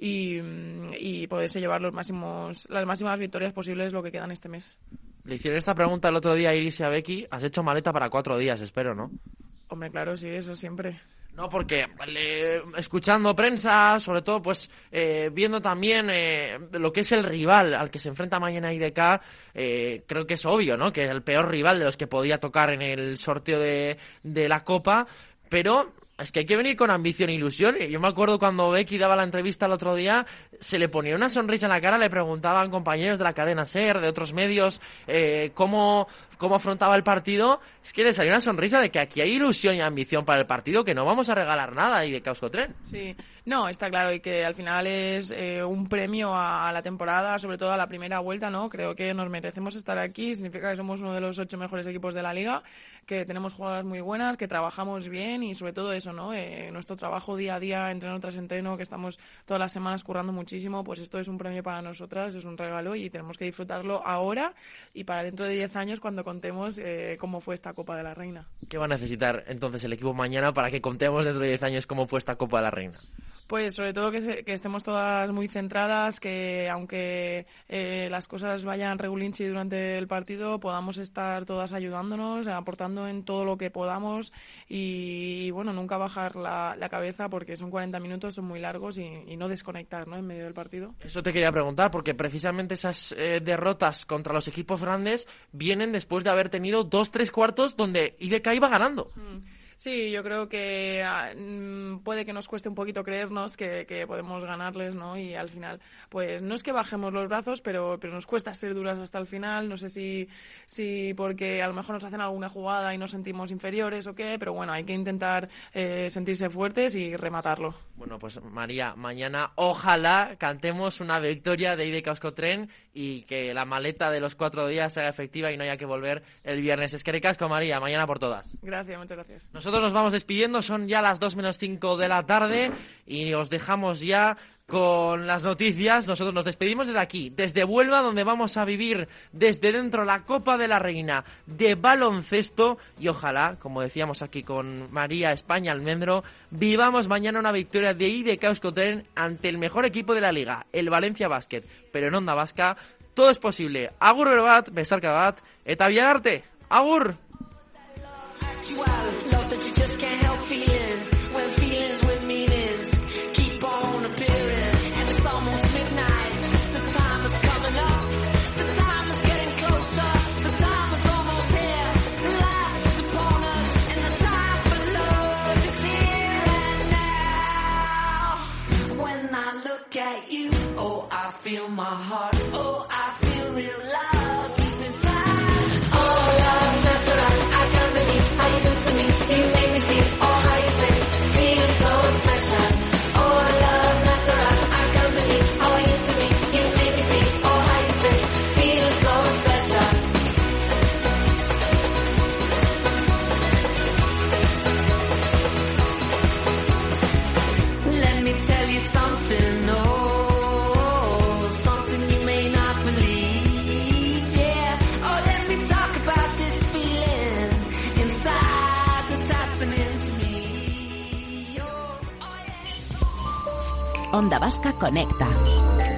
y poderse llevar las máximas victorias posibles lo que quedan este mes. Le hicieron esta pregunta el otro día a Iris y a Becky. Has hecho maleta para 4 días, espero, ¿no? Hombre, claro, sí, eso siempre. No, porque escuchando prensa, sobre todo pues viendo también lo que es el rival al que se enfrenta mañana IDK, creo que es obvio, ¿no? Que es el peor rival de los que podía tocar en el sorteo de la Copa, pero es que hay que venir con ambición e ilusión. Yo me acuerdo cuando Becky daba la entrevista el otro día, se le ponía una sonrisa en la cara, le preguntaban compañeros de la cadena SER, de otros medios, cómo afrontaba el partido. Es que le salió una sonrisa de que aquí hay ilusión y ambición para el partido, que no vamos a regalar nada y de Euskotren. Sí, no, está claro, y que al final es un premio a la temporada, sobre todo a la primera vuelta, ¿no? Creo que nos merecemos estar aquí, significa que somos uno de los 8 mejores equipos de la liga, que tenemos jugadoras muy buenas, que trabajamos bien y sobre todo eso, eso, ¿no? Nuestro trabajo día a día, entreno tras entreno, que estamos todas las semanas currando muchísimo, pues esto es un premio para nosotras, es un regalo y tenemos que disfrutarlo ahora y para dentro de 10 años cuando contemos cómo fue esta Copa de la Reina. ¿Qué va a necesitar entonces el equipo mañana para que contemos dentro de 10 años cómo fue esta Copa de la Reina? Pues sobre todo que estemos todas muy centradas, que aunque las cosas vayan regulinchi durante el partido, podamos estar todas ayudándonos, aportando en todo lo que podamos y bueno, nunca bajar la cabeza porque son 40 minutos, son muy largos y no desconectar, ¿no?, en medio del partido. Eso te quería preguntar porque precisamente esas derrotas contra los equipos grandes vienen después de haber tenido 2-3 cuartos donde IDK iba ganando. Sí, yo creo que puede que nos cueste un poquito creernos que podemos ganarles, ¿no? Y al final, pues no es que bajemos los brazos, pero nos cuesta ser duras hasta el final. No sé si porque a lo mejor nos hacen alguna jugada y nos sentimos inferiores o qué, pero bueno, hay que intentar sentirse fuertes y rematarlo. Bueno, pues María, mañana ojalá cantemos una victoria de IDK Euskotren y que la maleta de los 4 días sea efectiva y no haya que volver el viernes. Eskerrik asko, María, mañana por todas. Gracias, muchas gracias. Nosotros nos vamos despidiendo, son ya las 2:05 de la tarde y os dejamos ya con las noticias. Nosotros nos despedimos desde aquí, desde Huelva, donde vamos a vivir desde dentro la Copa de la Reina de baloncesto y ojalá, como decíamos aquí con María España Almendro, vivamos mañana una victoria de IDK Euskotren ante el mejor equipo de la liga, el Valencia Basket, pero en Onda Vasca todo es posible. Agur bero bat, besarka bat, eta biar arte. Agur! Love that you just can't help feeling when feelings with meanings keep on appearing and it's almost midnight. The time is coming up, the time is getting closer, the time is almost here. Life is upon us and the time for love is here and now. When I look at you, oh I feel my heart, oh I feel real love deep inside. Oh love, natural, I can't believe how you do to me. You make me feel all how you say, feeling so special. Oh love, natural, I can't believe how you do to me. You make me feel all how you say, feeling so special. Let me tell you something, oh, something you may not believe, yeah. Oh, let me talk about this feeling inside that's happening to me. Onda Vasca Conecta.